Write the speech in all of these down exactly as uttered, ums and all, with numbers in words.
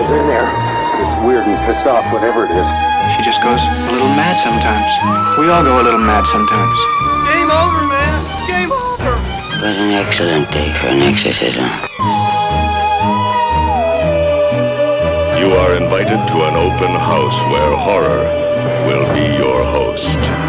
She's in there. It's weird and pissed off, whatever it is. She just goes a little mad sometimes. We all go a little mad sometimes. Game over, man. Game over. What an excellent day for an exorcism. You are invited to an open house where horror will be your host.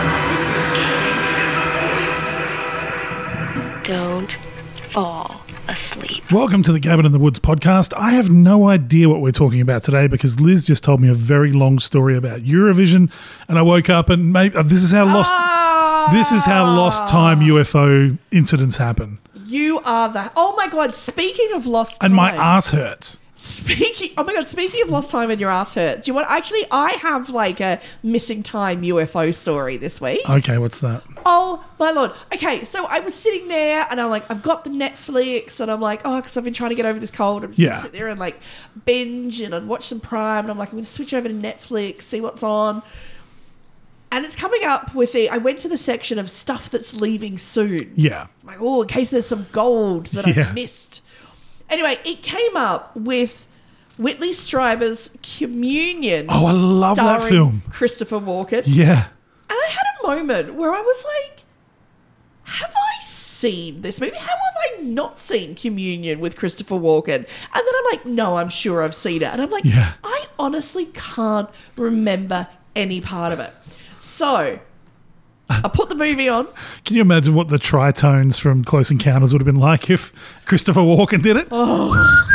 Don't fall asleep. Welcome to the Cabin in the Woods podcast. I have no idea what we're talking about today because Liz just told me a very long story about Eurovision, and I woke up and maybe this is how lost Ah! this is how lost time U F O incidents happen. You are the. Oh my god! Speaking of lost time, And my ass hurts. Speaking. Oh my god! Speaking of lost time and your ass hurts. Do you want? Actually, I have like a missing time U F O story this week. Okay, what's that? Oh my lord. Okay, so I was sitting there and I'm like, I've got the Netflix and I'm like, oh, because I've been trying to get over this cold. I'm just Yeah. gonna sit there and like binge and I'd watch some Prime and I'm like, I'm gonna switch over to Netflix, see what's on. And it's coming up with the. I went to the section of stuff that's leaving soon. Yeah. I'm like, oh, in case there's some gold that Yeah. I've missed. Anyway, it came up with Whitley Strieber's Communion. Oh, I love that starring film. Christopher Walken. Yeah. And I had a moment where I was like, have I seen this movie? How have I not seen Communion with Christopher Walken? And then I'm like, no, I'm sure I've seen it. And I'm like, Yeah. I honestly can't remember any part of it. So I put the movie on. Can you imagine what the tritones from Close Encounters would have been like if Christopher Walken did it? Oh.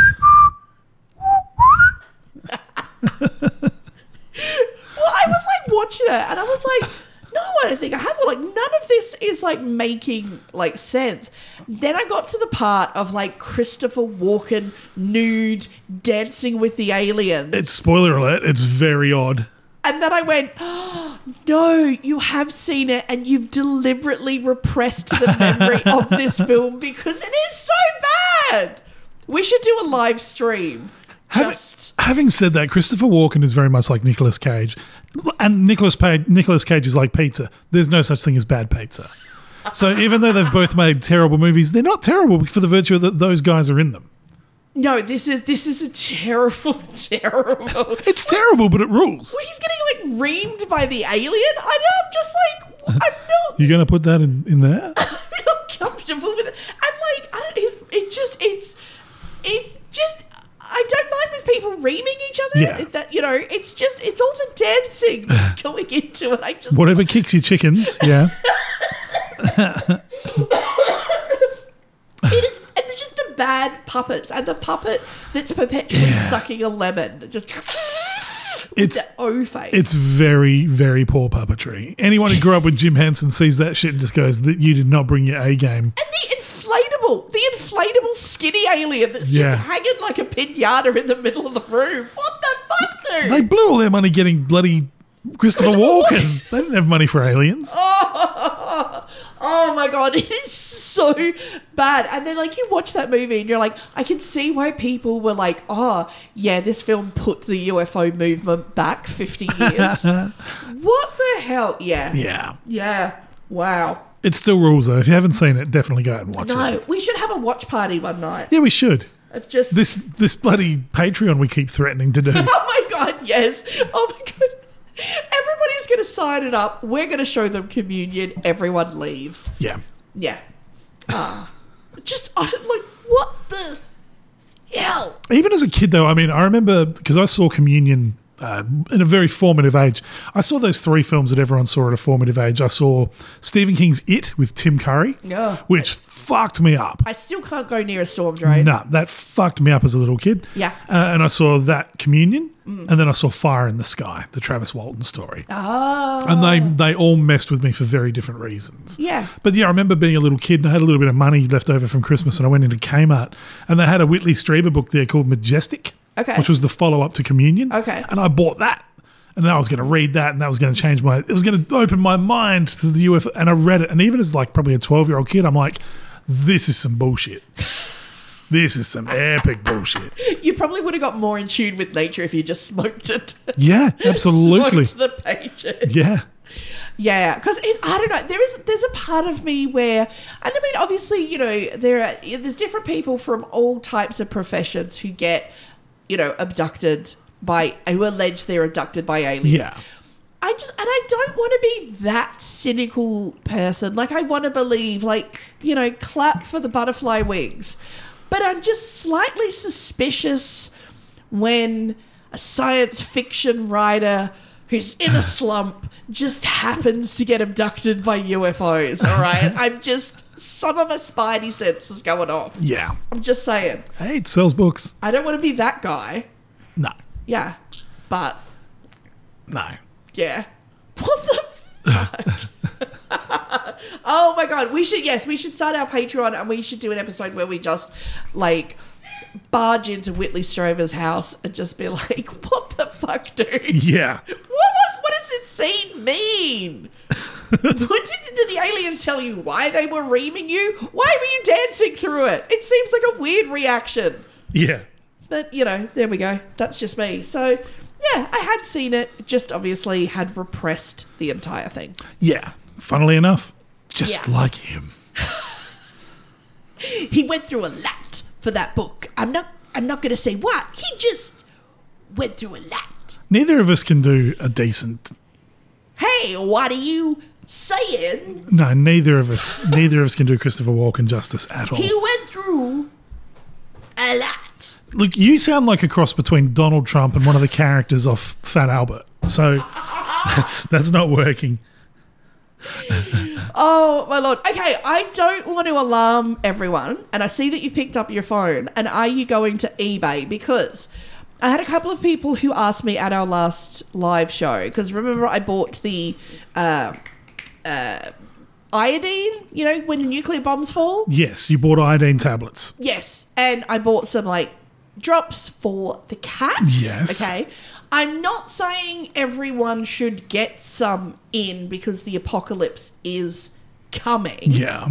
Well, I was like watching it and I was like, no, I don't think I have. Like, none of this is like making like sense. Then I got to the part of like Christopher Walken nude dancing with the aliens. It's spoiler alert, it's very odd. And then I went, oh, no, you have seen it and you've deliberately repressed the memory of this film because it is so bad. We should do a live stream. Having, Just having said that, Christopher Walken is very much like Nicolas Cage. And Nicolas Cage, Nicolas Cage is like pizza. There's no such thing as bad pizza. So even though they've both made terrible movies, they're not terrible for the virtue that those guys are in them. no, this is this is a terrible, terrible. It's terrible, but it rules. Well, he's getting like reamed by the alien. I know. I'm just like, I'm not. You're going to put that in, in there? I'm not comfortable with it. And like, I don't, it's, it's just, it's, it's just. I don't mind with people reaming each other. Yeah. That, you know, it's just, it's all the dancing that's going into it. I just Whatever kicks your chickens, yeah. It is, and they're just the bad puppets, and the puppet that's perpetually Yeah. sucking a lemon, just It's the O face. it's very, very poor puppetry. Anyone who grew up with Jim Henson sees that shit and just goes, "That you did not bring your A game." and the inflatable, the inflatable skinny alien that's Yeah. just hanging like a pinata in the middle of the room. What the fuck, dude? They blew all their money getting bloody Christopher Christopher Walken. They didn't have money for aliens. Oh, oh my god, it is so bad. And then like you watch that movie and you're like, I can see why people were like, oh yeah, this film put the U F O movement back fifty years. What the hell? Yeah. Yeah. Yeah. Wow. It still rules, though. If you haven't seen it, definitely go out and watch No, it. we should have a watch party one night. Yeah, we should. Of just This this bloody Patreon we keep threatening to do. Oh my god, yes. Oh my god. Everybody's gonna sign it up. We're gonna show them Communion. Everyone leaves. Yeah. Yeah. Ah. Just I don't like what the hell? Even as a kid, though, I mean, I remember because I saw Communion uh, in a very formative age. I saw those three films that everyone saw at a formative age. I saw Stephen King's It with Tim Curry, Yeah. which fucked me up. I still can't go near a storm drain. Nah, that fucked me up as a little kid. Yeah. Uh, and I saw that Communion, and then I saw Fire in the Sky, the Travis Walton story. Oh. And they they all messed with me for very different reasons. Yeah. But yeah, I remember being a little kid and I had a little bit of money left over from Christmas and I went into Kmart and they had a Whitley Strieber book there called Majestic, Okay. which was the follow-up to Communion. Okay. And I bought that. And then I was going to read that and that was going to change my, it was going to open my mind to the U F O. And I read it. And even as like probably a twelve-year-old kid, I'm like, this is some bullshit. This is some epic bullshit. You probably would have got more in tune with nature if you just smoked it. Yeah, absolutely. Smoked the pages. Yeah. Yeah, because I don't know. There is there's a part of me where, and I mean, obviously, you know, there are there's different people from all types of professions who get you know, abducted by, who allege they're abducted by aliens. Yeah. I just, and I don't want to be that cynical person. Like, I want to believe, like, you know, clap for the butterfly wings. But I'm just slightly suspicious when a science fiction writer who's in a slump just happens to get abducted by U F Os, all right? I'm just, some of my spidey sense is going off. Yeah. I'm just saying. Hey, it sells books. I don't want to be that guy. No. Yeah. But, No. yeah. What the fuck? Oh my God. We should, yes, we should start our Patreon and we should do an episode where we just, like, barge into Whitley Strieber's house and just be like, what the fuck, dude? Yeah. What, what, what does this scene mean? What did, did the aliens tell you why they were reaming you? Why were you dancing through it? It seems like a weird reaction. Yeah. But, you know, there we go. That's just me. So, yeah, I had seen it, just obviously had repressed the entire thing. Yeah. Funnily enough, just Yeah. like him. He went through a lot for that book. I'm not I'm not going to say what. He just went through a lot. Neither of us can do a decent... Hey, what are you saying? No, neither of us neither of us can do Christopher Walken justice at all. He went through a lot. Look, you sound like a cross between Donald Trump and one of the characters off Fat Albert. So that's that's not working. Oh, my Lord. Okay, I don't want to alarm everyone, and I see that you've picked up your phone, and are you going to eBay? Because I had a couple of people who asked me at our last live show, because remember I bought the uh, uh, iodine, you know, when the nuclear bombs fall? Yes, you bought iodine tablets. Yes, and I bought some, like, drops for the cats. Yes. Okay. I'm not saying everyone should get some in because the apocalypse is coming. Yeah.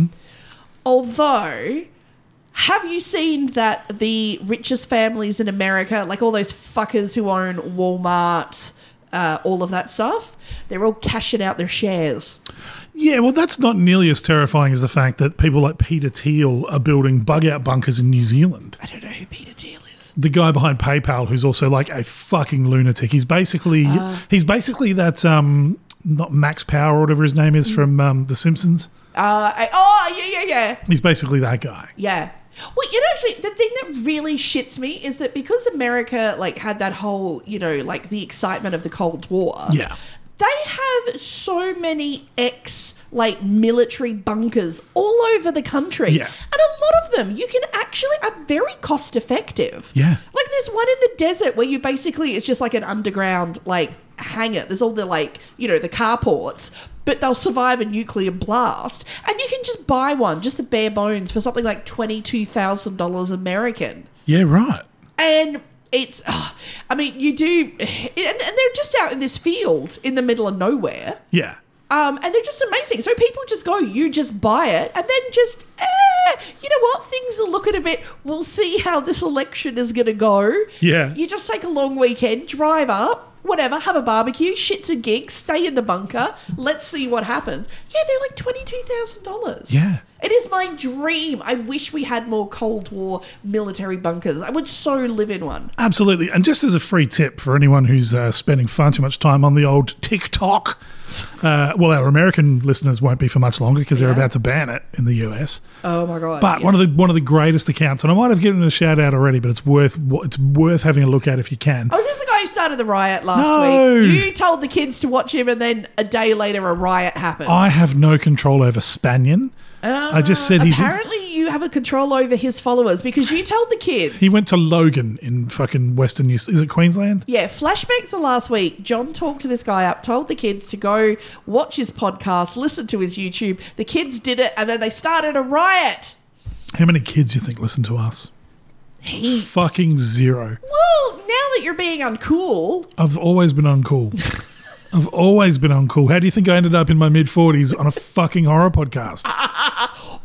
Although, have you seen that the richest families in America, like all those fuckers who own Walmart, uh, all of that stuff, they're all cashing out their shares. Yeah, well, that's not nearly as terrifying as the fact that people like Peter Thiel are building bug-out bunkers in New Zealand. I don't know who Peter Thiel is. The guy behind PayPal, who's also like a fucking lunatic. He's basically Uh. he's basically that um not Max Power or whatever his name is from um, The Simpsons. Uh, I, oh, yeah, yeah, yeah. He's basically that guy. Yeah. Well, you know, actually, the thing that really shits me is that because America, like, had that whole, you know, like, the excitement of the Cold War. Yeah. They have so many ex, like, military bunkers all over the country. Yeah. And a lot of them, you can actually, are very cost effective. Yeah. Like, there's one in the desert where you basically, it's just like an underground, like, hangar. There's all the, like, you know, the carports, but they'll survive a nuclear blast. And you can just buy one, just the bare bones, for something like twenty-two thousand dollars American. Yeah, right. And it's, oh, I mean, you do, and, and they're just out in this field in the middle of nowhere. Yeah. Um, and they're just amazing. So people just go, you just buy it, and then just, eh, you know what? Things are looking a bit, we'll see how this election is going to go. Yeah. You just take a long weekend, drive up, whatever, have a barbecue, shits and gigs, stay in the bunker, let's see what happens. Yeah, they're like twenty-two thousand dollars. Yeah. It is my dream. I wish we had more Cold War military bunkers. I would so live in one. Absolutely. And just as a free tip for anyone who's uh, spending far too much time on the old TikTok, uh, well, our American listeners won't be for much longer because they're Yeah. about to ban it in the U S. Oh my God. But yeah. one of the one of the greatest accounts, and I might have given it a shout out already, but it's worth it's worth having a look at if you can. Oh, is this the guy who started the riot last No. week? You told the kids to watch him, and then a day later, a riot happened. I have no control over Spanion. I just said he's Apparently, you have a control over his followers because you told the kids. he went to Logan in fucking Western New. Is it Queensland? Yeah, flashback to last week. John talked to this guy up, told the kids to go watch his podcast, listen to his YouTube. The kids did it, and then they started a riot. How many kids do you think listen to us? Heaps. Fucking zero. Well, now that you're being uncool, I've always been uncool. I've always been uncool. How do you think I ended up in my mid forties on a fucking horror podcast? oh,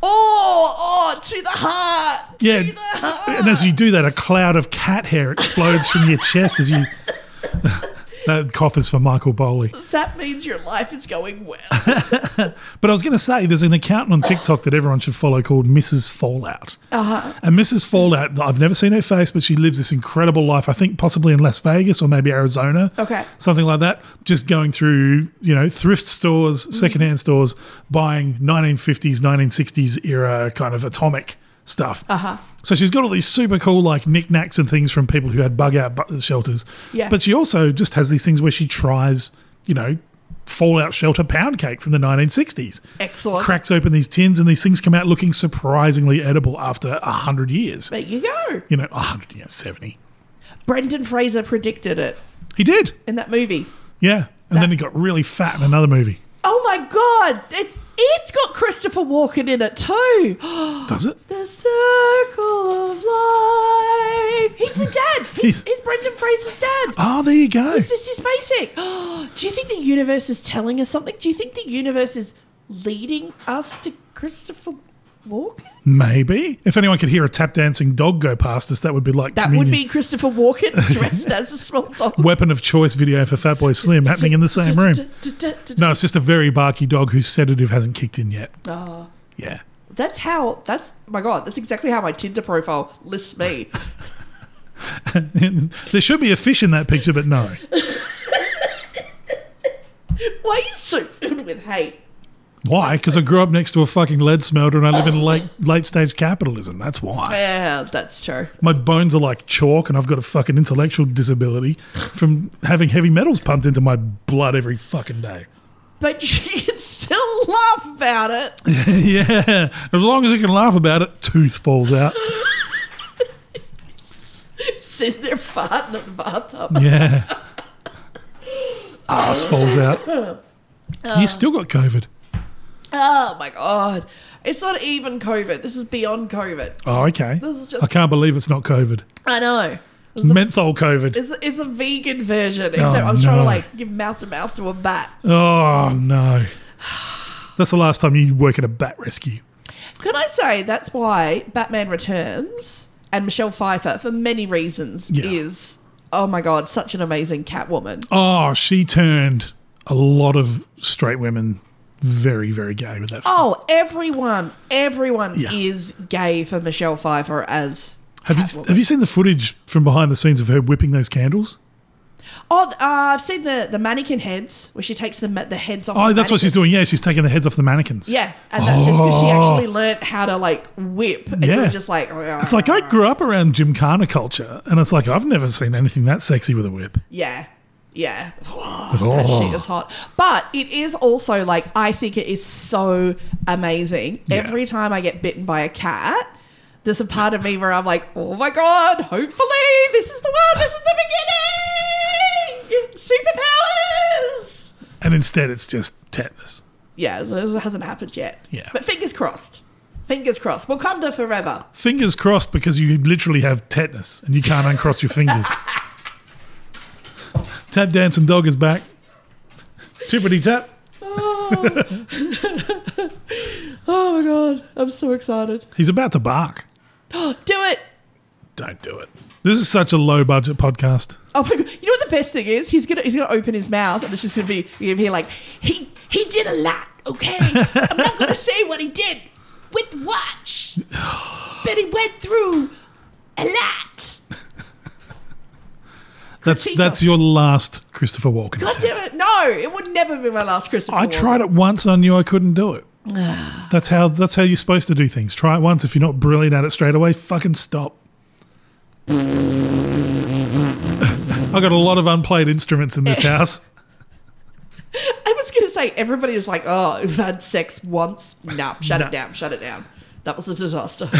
oh, to the heart, to Yeah, the heart. and as you do that, a cloud of cat hair explodes from your chest as you. That cough is for Michael Bowley. That means your life is going well. But I was going to say, there's an account on TikTok that everyone should follow called Missus Fallout. Uh-huh. And Missus Fallout, I've never seen her face, but she lives this incredible life, I think possibly in Las Vegas or maybe Arizona. Okay. Something like that. Just going through, you know, thrift stores, secondhand stores, buying nineteen fifties, nineteen sixties era kind of atomic stuff. Uh-huh. So she's got all these super cool like knickknacks and things from people who had bug out bu- shelters. Yeah. But she also just has these things where she tries, you know, fallout shelter pound cake from the nineteen sixties. Excellent. Cracks open these tins and these things come out looking surprisingly edible after a hundred years. There you go. You know, a hundred, you know, seventy. Brendan Fraser predicted it He did. in that movie. Yeah. And That- then he got really fat in another movie. Oh my God. It's, it's got Christopher Walken in it too. Does it? The Circle of Life. He's the dad. He's, He's- he's Brendan Fraser's dad. Oh, there you go. It's just his basic. Do you think the universe is telling us something? Do you think the universe is leading us to Christopher Walken? Maybe. If anyone could hear a tap dancing dog go past us, that would be like That communion. would be Christopher Walken dressed as a small dog. Weapon of choice video for Fatboy Slim happening in the same room. No, it's just a very barky dog whose sedative hasn't kicked in yet. Oh, Yeah. that's how, that's, my God, that's exactly how my Tinder profile lists me. There should be a fish in that picture, but no. Why are you so filled with hate? Why? Because I grew up next to a fucking lead smelter and I live in late late stage capitalism. That's why. Yeah, that's true. My bones are like chalk and I've got a fucking intellectual disability from having heavy metals pumped into my blood every fucking day. But you can still laugh about it. Yeah. As long as you can laugh about it, tooth falls out. Sitting there farting at the bathtub. Yeah. Ass falls out. You still got COVID. Oh my God. It's not even COVID. This is beyond COVID. Oh, okay. This is just- I can't believe it's not COVID. I know. It's the, Menthol COVID. it's, it's a vegan version, except I was no. trying to like give mouth to mouth to a bat. Oh, no. That's the last time you work at a bat rescue. Can I say that's why Batman Returns and Michelle Pfeiffer, for many reasons, Yeah. is, oh my God, such an amazing Catwoman. Oh, she turned a lot of straight women very, very gay with that film. Oh, everyone, everyone Yeah. is gay for Michelle Pfeiffer as Have you, Catwoman. have you seen the footage from behind the scenes of her whipping those candles? Oh, uh, I've seen the, the mannequin heads where she takes the ma- the heads off. Oh, the that's what she's mannequins. doing. Yeah, she's taking the heads off the mannequins. Yeah, and that's just because she Oh. actually learnt how to like whip. And Yeah. you're just like, oh, It's like I grew up around gymkhana culture, and it's like I've never seen anything that sexy with a whip. yeah, yeah. Oh, Oh. that shit is hot. But it is also like I think it is so amazing. Yeah. Every time I get bitten by a cat, there's a part of me where I'm like, oh my God, hopefully this is the one. This is the beginning. Superpowers. And instead, it's just tetanus. Yeah, so it hasn't happened yet. Yeah. But fingers crossed. Fingers crossed. Wakanda forever. Fingers crossed because you literally have tetanus and you can't uncross your fingers. Tap dancing dog is back. Tippity tap. Oh. Oh my God. I'm so excited. He's about to bark. Do it. Don't do it. This is such a low budget podcast. Oh my God. You know what the best thing is? He's gonna he's gonna open his mouth and it's just gonna be you're gonna be like, he he did a lot, okay? I'm not gonna say what he did with the watch. But he went through a lot. That's Critique that's us. your last Christopher Walken God attempt. damn it. No, it would never be my last Christopher I Walken. tried it once and I knew I couldn't do it. That's how that's how you're supposed to do things. Try it once. If you're not brilliant at it straight away, fucking stop. I got a lot of unplayed instruments in this house. I was going to say, everybody is like, oh, we've had sex once. No, shut No. it down, shut it down. That was a disaster.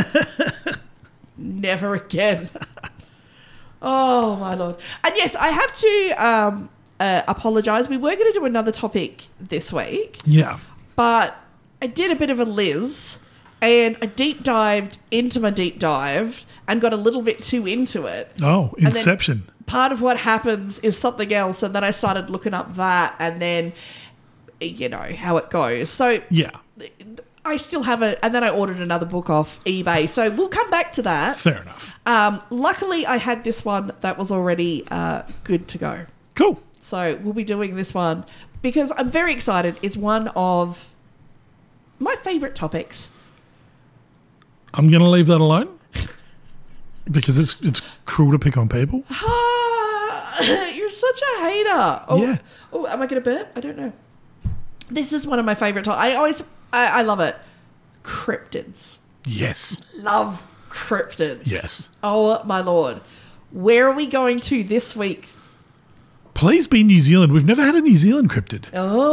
Never again. Oh, my Lord. And yes, I have to um, uh, apologise. We were going to do another topic this week, Yeah. but I did a bit of a Liz and I deep dived into my deep dive and got a little bit too into it. Oh, then- Inception. Part of what happens is something else, and then I started looking up that, and then, you know, how it goes. So Yeah. I still have a, and then I ordered another book off eBay. So we'll come back to that. Fair enough. Um, luckily, I had this one that was already uh, good to go. Cool. So we'll be doing this one because I'm very excited. It's one of my favourite topics. I'm going to leave that alone because it's it's cruel to pick on people. Ah, you're such a hater. Oh, Yeah. Oh, am I going to burp? I don't know. This is one of my favourite topics. I always, I, I love it. Cryptids. Yes. Love cryptids. Yes. Oh, my Lord. Where are we going to this week? Please be New Zealand. We've never had a New Zealand cryptid.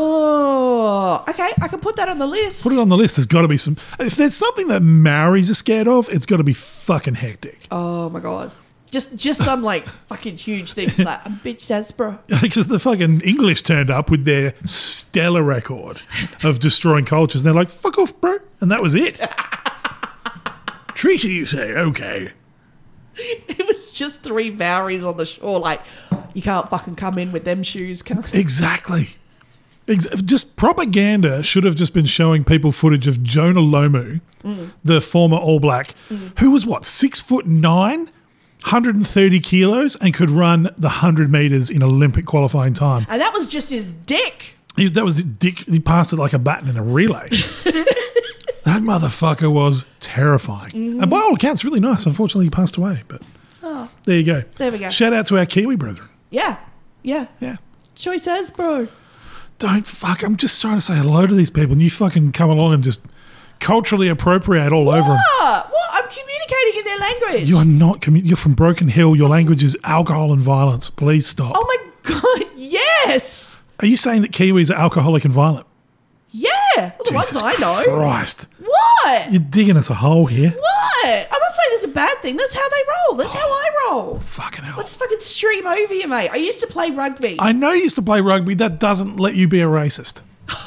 Oh, okay. I can put that on the list. Put it on the list. There's got to be some. If there's something that Maoris are scared of, it's got to be fucking hectic. Oh, my God. Just just some, like, fucking huge things like, I'm bitch ass, bro. Because the fucking English turned up with their stellar record of destroying cultures. And they're like, fuck off, bro. And that was it. Treaty, you say? Okay. It was just three Maoris on the shore, like, you can't fucking come in with them shoes, can't you? Exactly. Ex- just propaganda should have just been showing people footage of Jonah Lomu, mm. the former All Black, mm. who was what, six foot nine, one hundred thirty kilos, and could run the one hundred metres in Olympic qualifying time. And that was just his dick. He, that was his dick. He passed it like a baton in a relay. That motherfucker was terrifying. Mm. And by all accounts, really nice. Unfortunately, he passed away. But oh, there you go. There we go. Shout out to our Kiwi brethren. Yeah. Yeah. Yeah. Choice as, bro. Don't fuck. I'm just trying to say hello to these people, and you fucking come along and just culturally appropriate all what? over them. What? I'm communicating in their language. You are not. Commu- you're from Broken Hill. Your language is alcohol and violence. Please stop. Oh my God. Yes. Are you saying that Kiwis are alcoholic and violent? Yeah. Well, the Jesus ones I know. Christ. What? You're digging us a hole here. What? I'm not saying it's a bad thing. That's how they roll. That's how I roll. Fucking hell. Let's fucking stream over you, mate. I used to play rugby. I know you used to play rugby. That doesn't let you be a racist.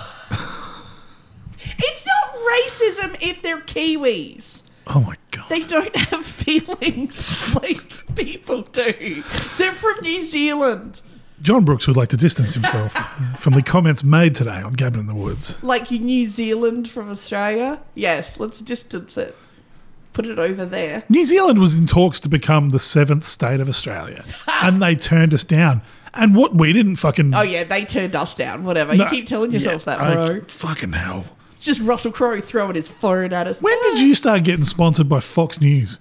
It's not racism if they're Kiwis. Oh my God. They don't have feelings like people do. They're from New Zealand. John Brooks would like to distance himself from the comments made today on Cabin in the Woods. Like you New Zealand from Australia? Yes, let's distance it. Put it over there. New Zealand was in talks to become the seventh state of Australia, and they turned us down. And what we didn't fucking... Oh, yeah, they turned us down. Whatever. No, you keep telling yourself yeah, that, bro. I, fucking hell. It's just Russell Crowe throwing his phone at us. When did you start getting sponsored by Fox News?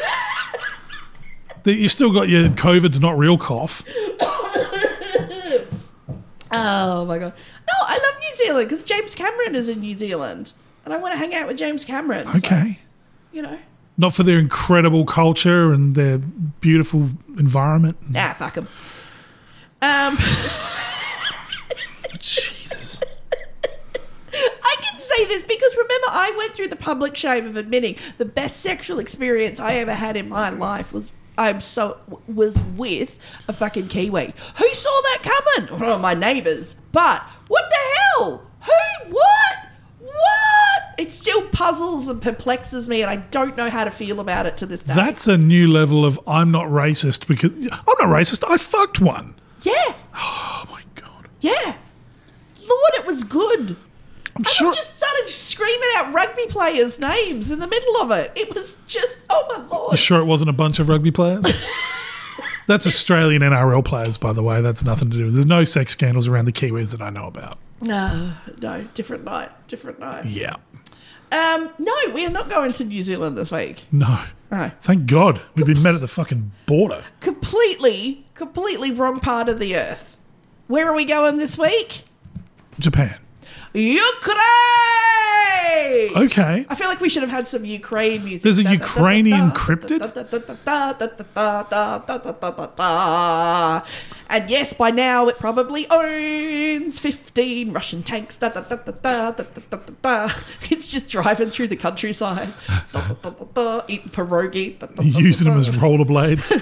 That you still got your COVID's not real cough. Oh, my God. No, I love New Zealand because James Cameron is in New Zealand. And I want to hang out with James Cameron. Okay. So, you know. Not for their incredible culture and their beautiful environment. Ah, fuck them. Um, Jesus. I can say this because remember I went through the public shame of admitting the best sexual experience I ever had in my life was I'm so was with a fucking Kiwi. Who saw that coming? Oh, my neighbours. But what the hell? Who? What? What? It still puzzles and perplexes me, and I don't know how to feel about it to this day. That's a new level of I'm not racist because I'm not racist. I fucked one. Yeah. Oh my God. Yeah. Lord, it was good. I'm I sure. was just started screaming out rugby players' names in the middle of it. It was just, oh my Lord. You sure it wasn't a bunch of rugby players? That's Australian N R L players, by the way. That's nothing to do with. There's no sex scandals around the Kiwis that I know about. No, no, different night, different night. Yeah. Um, no, we are not going to New Zealand this week. No. No. Thank God. We've been met at the fucking border. Completely, completely wrong part of the earth. Where are we going this week? Japan. Ukraine! Okay. I feel like we should have had some Ukraine music. There's a Ukrainian cryptid? And yes, by now it probably owns fifteen Russian tanks. It's just driving through the countryside, eating pierogi. Using them as rollerblades.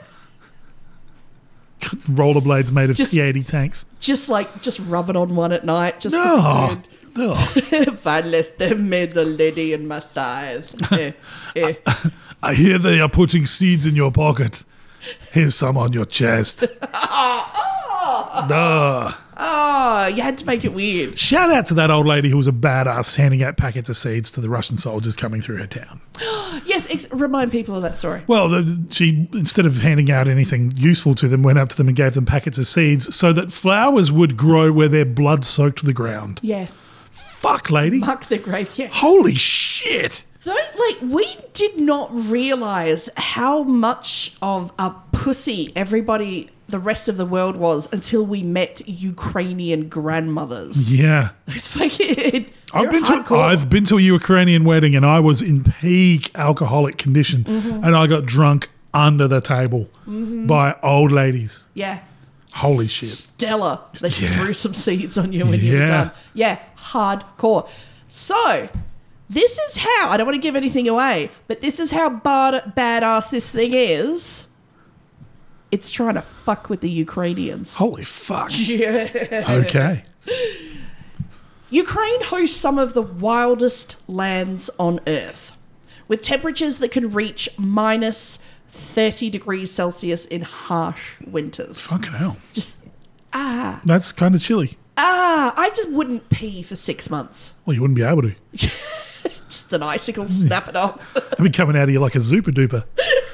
Rollerblades made of Just- T eighty tanks. Just like, just rubbing on one at night. Just 'cause Oh. it's Oh. good. If I left them made the lady in my thighs. Eh, eh. I hear they are putting seeds in your pocket. Here's some on your chest. Oh, Duh. oh, Oh, you had to make it weird. Shout out to that old lady who was a badass handing out packets of seeds to the Russian soldiers coming through her town. Yes, ex- remind people of that story. Well, the, she, instead of handing out anything useful to them, went up to them and gave them packets of seeds so that flowers would grow where their blood soaked the ground. Yes. Fuck, lady. Mark the grave, yeah. Holy shit. Though, like, we did not realise how much of a pussy everybody, the rest of the world was until we met Ukrainian grandmothers. Yeah. It's fucking... I've been hardcore. to I've been to a Ukrainian wedding and I was in peak alcoholic condition Mm-hmm. and I got drunk under the table Mm-hmm. by old ladies. Yeah. Holy shit. Stellar. They Yeah. threw some seeds on you when you were Yeah. done. Yeah, hardcore. So, this is how, I don't want to give anything away, but this is how bad, badass this thing is. It's trying to fuck with the Ukrainians. Holy fuck. Yeah. Okay. Ukraine hosts some of the wildest lands on Earth, with temperatures that can reach minus thirty degrees Celsius in harsh winters. Fucking hell. Just, ah, That's kind of chilly. ah, I just wouldn't pee for six months. Well, you wouldn't be able to. Just an icicle, snap it off. It'd be coming out of you like a super duper.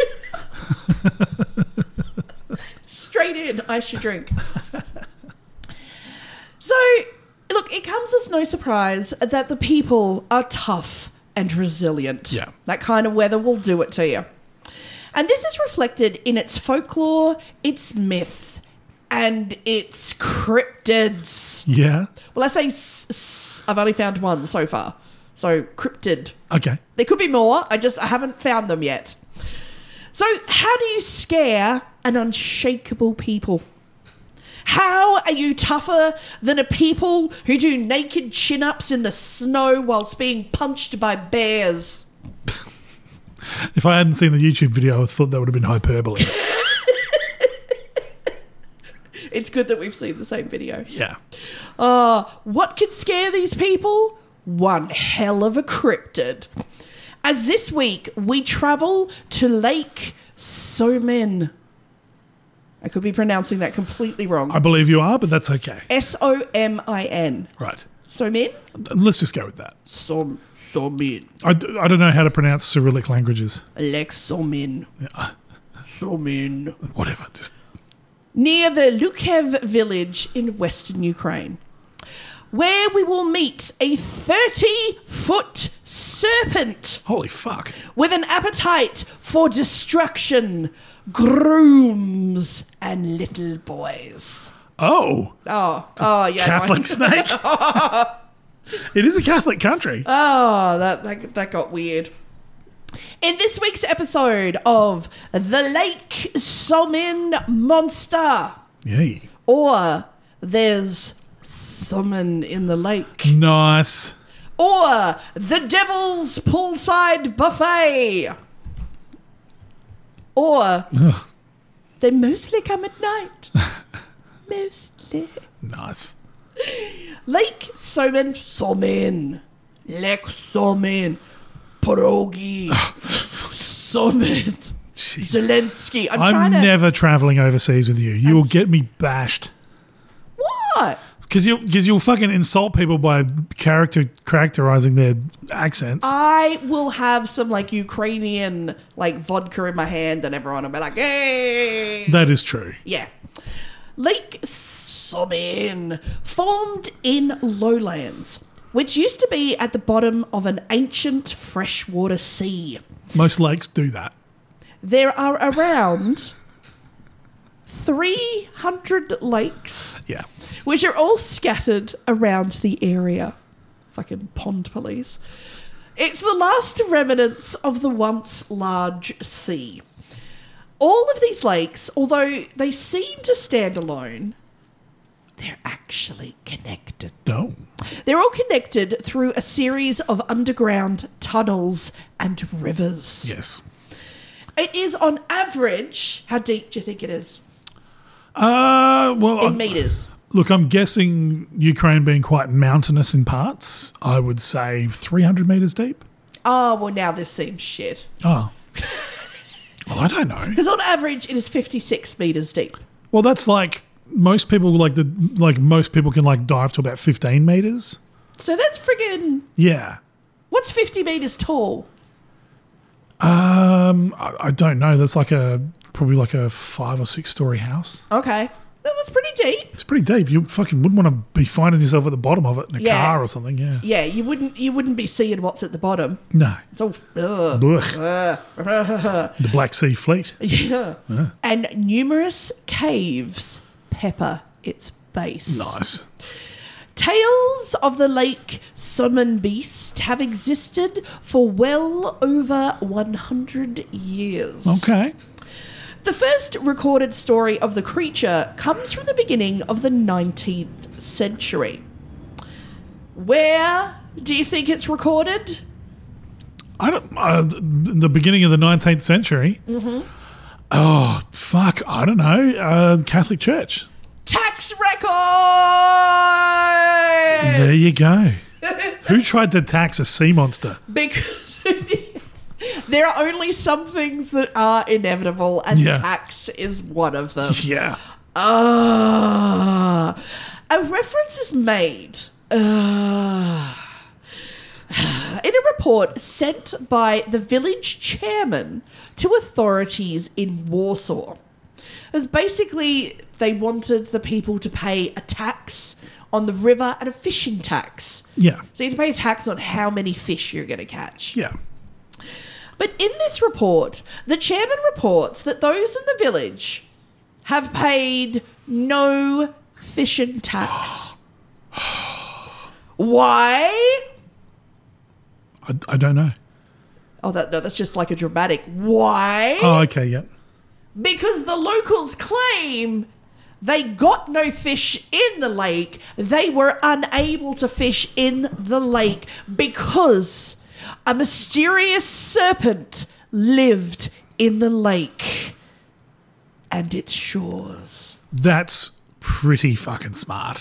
Straight in, ice your drink. So, look, it comes as no surprise that the people are tough and resilient. Yeah. That kind of weather will do it to you. And this is reflected in its folklore, its myth, and its cryptids. Yeah. Well, I say s- s- I've only found one so far. So, cryptid. Okay. There could be more. I just I haven't found them yet. So, how do you scare an unshakable people? How are you tougher than a people who do naked chin-ups in the snow whilst being punched by bears? If I hadn't seen the YouTube video, I thought that would have been hyperbole. It's good that we've seen the same video. Yeah. Uh, what could scare these people? One hell of a cryptid. As this week we travel to Lake Somin. I could be pronouncing that completely wrong. I believe you are, but that's okay. S O M I N. Right. Somin? Let's just go with that. Som, Somin. I, d- I don't know how to pronounce Cyrillic languages. Lake Somin. Somin. Whatever. Just Near the Lukev village in western Ukraine, where we will meet a thirty-foot serpent holy fuck. with an appetite for destruction, grooms, and little boys. Oh, Oh, oh yeah. Catholic snake. It is a Catholic country. Oh, that, that that got weird. In this week's episode of The Lake Somin Monster, Yay. or There's Someone in the Lake, Nice. or The Devil's Poolside Buffet, or Ugh. They Mostly Come at Night. Mostly. Nice. Lake Somin, Somin. Lake Somin. Pierogi. Somin. Jeez. Zelensky. I'm, I'm trying to... never traveling overseas with you. You will get me bashed. What? Because you'll, cause you'll fucking insult people by character characterizing their accents. I will have some like Ukrainian like vodka in my hand and everyone will be like, hey. That is true. Yeah. Lake Somin formed in lowlands, which used to be at the bottom of an ancient freshwater sea. Most lakes do that. There are around three hundred lakes, Yeah. which are all scattered around the area. Fucking pond police. It's the last remnants of the once large sea. All of these lakes, although they seem to stand alone, they're actually connected. No. They're all connected through a series of underground tunnels and rivers. Yes. It is on average, how deep do you think it is? Uh, well, In I- meters. look, I'm guessing Ukraine being quite mountainous in parts, I would say three hundred meters deep. Oh, well, now this seems shit. Oh. Well, I don't know. Because on average, it is fifty-six meters deep. Well, that's like most people like the like most people can like dive to about fifteen meters. So that's friggin'. Yeah. What's fifty meters tall? Um, I, I don't know. That's like a probably like a five or six story house. Okay. Well, that's pretty deep. It's pretty deep. You fucking wouldn't want to be finding yourself at the bottom of it in a Yeah. car or something. Yeah. Yeah, you wouldn't you wouldn't be seeing what's at the bottom. No. It's all ugh. Blech. The Black Sea Fleet. Yeah. And numerous caves pepper its base. Nice. Tales of the Lake Summon Beast have existed for well over one hundred years. Okay. The first recorded story of the creature comes from the beginning of the nineteenth century. Where do you think it's recorded? I don't. Uh, the beginning of the nineteenth century. Mm-hmm. Oh fuck! I don't know. Uh, Catholic Church. Tax records. There you go. Who tried to tax a sea monster? Because there are only some things that are inevitable, and Yeah. tax is one of them. Yeah. Ah, a reference is made uh, in a report sent by the village chairman to authorities in Warsaw. It was basically they wanted the people to pay a tax on the river and a fishing tax. Yeah. So you have to pay a tax on how many fish you're going to catch. Yeah. But in this report, the chairman reports that those in the village have paid no fishing tax. Why? I, I don't know. Oh, that, no, that's just like a dramatic. Why? Oh, okay. Yeah. Because the locals claim they got no fish in the lake. They were unable to fish in the lake because a mysterious serpent lived in the lake and its shores. That's pretty fucking smart.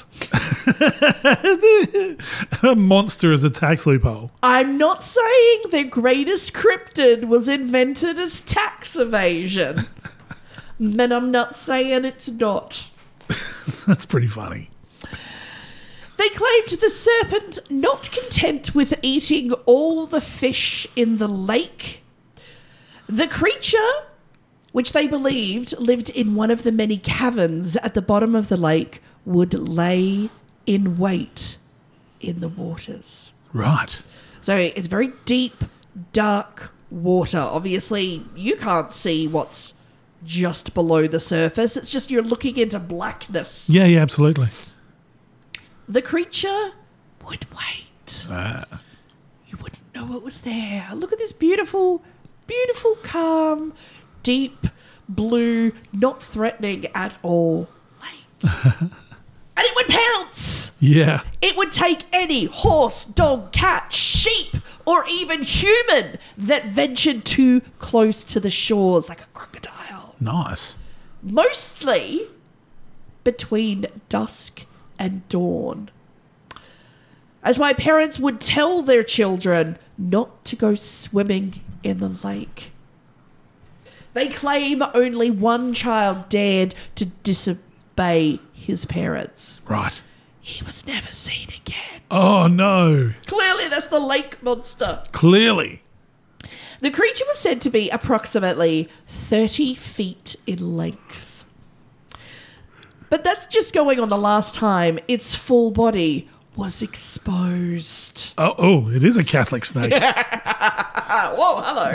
A monster is a tax loophole. I'm not saying the greatest cryptid was invented as tax evasion. And I'm not saying it's not. That's pretty funny. They claimed the serpent, not content with eating all the fish in the lake, the creature, which they believed lived in one of the many caverns at the bottom of the lake, would lay in wait in the waters. Right. So it's very deep, dark water. Obviously, you can't see what's just below the surface. It's just you're looking into blackness. Yeah, yeah, absolutely. The creature would wait. You wouldn't know it was there. Look at this beautiful, beautiful, calm, deep, blue, not threatening at all lake. And it would pounce. Yeah. It would take any horse, dog, cat, sheep, or even human that ventured too close to the shores, like a crocodile. Nice. Mostly between dusk and dawn. As my parents would tell their children not to go swimming in the lake. They claim only one child dared to disobey his parents. Right. He was never seen again. Oh, no. Clearly, that's the lake monster. Clearly. The creature was said to be approximately thirty feet in length. But that's just going on the last time its full body was exposed. Oh, oh, it is a Catholic snake. Whoa, hello.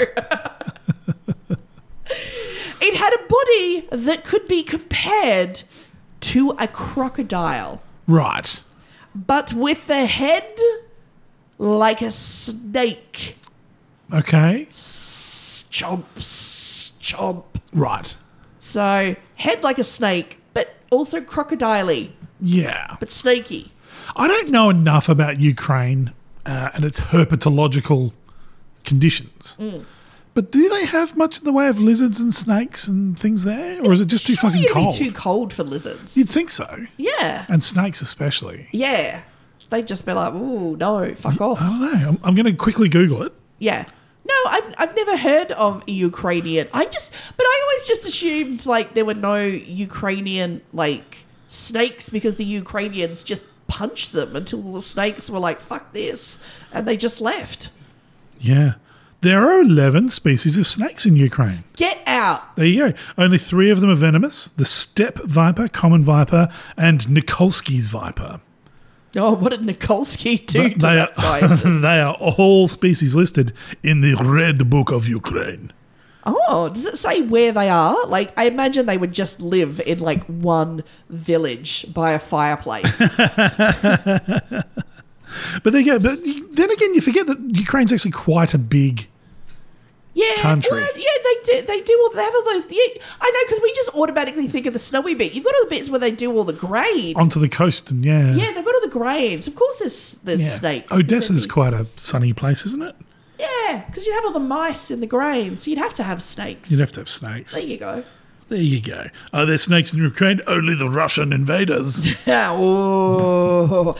It had a body that could be compared to a crocodile, Right. but with the head like a snake. Okay. Chomp, chomp. Right. So, head like a snake, but also crocodile-y, Yeah. but snaky. I don't know enough about Ukraine uh, and its herpetological conditions. Mm. But do they have much in the way of lizards and snakes and things there? Or is it just too Surely fucking it'd cold? be too cold for lizards. You'd think so. Yeah. And snakes especially. Yeah. They'd just be like, ooh, no, fuck off. I don't know. I'm, I'm going to quickly Google it. Yeah. No, I've, I've never heard of a Ukrainian. I just, but I always just assumed like there were no Ukrainian like snakes because the Ukrainians just punched them until the snakes were like, fuck this, and they just left. Yeah. There are eleven species of snakes in Ukraine. Get out. There you go. Only three of them are venomous. The steppe viper, common viper, and Nikolsky's viper. Oh, what did Nikolsky do But to they that are, scientist? they are all species listed in the Red Book of Ukraine. Oh, does it say where they are? Like, I imagine they would just live in, like, one village by a fireplace. But there you go. But then again, you forget that Ukraine's actually quite a big Yeah, country. well, yeah, they do. They do all. They have all those. Yeah, I know, because we just automatically think of the snowy bit. You've got all the bits where they do all the grain. onto the coast, and yeah. Yeah, they've got all the grains. Of course, there's there's Yeah. snakes. Odessa's There'd be- quite a sunny place, isn't it? Yeah, because you have all the mice in the grain, so you'd have to have snakes. You'd have to have snakes. There you go. There you go. Are there snakes in Ukraine? Only the Russian invaders. Oh.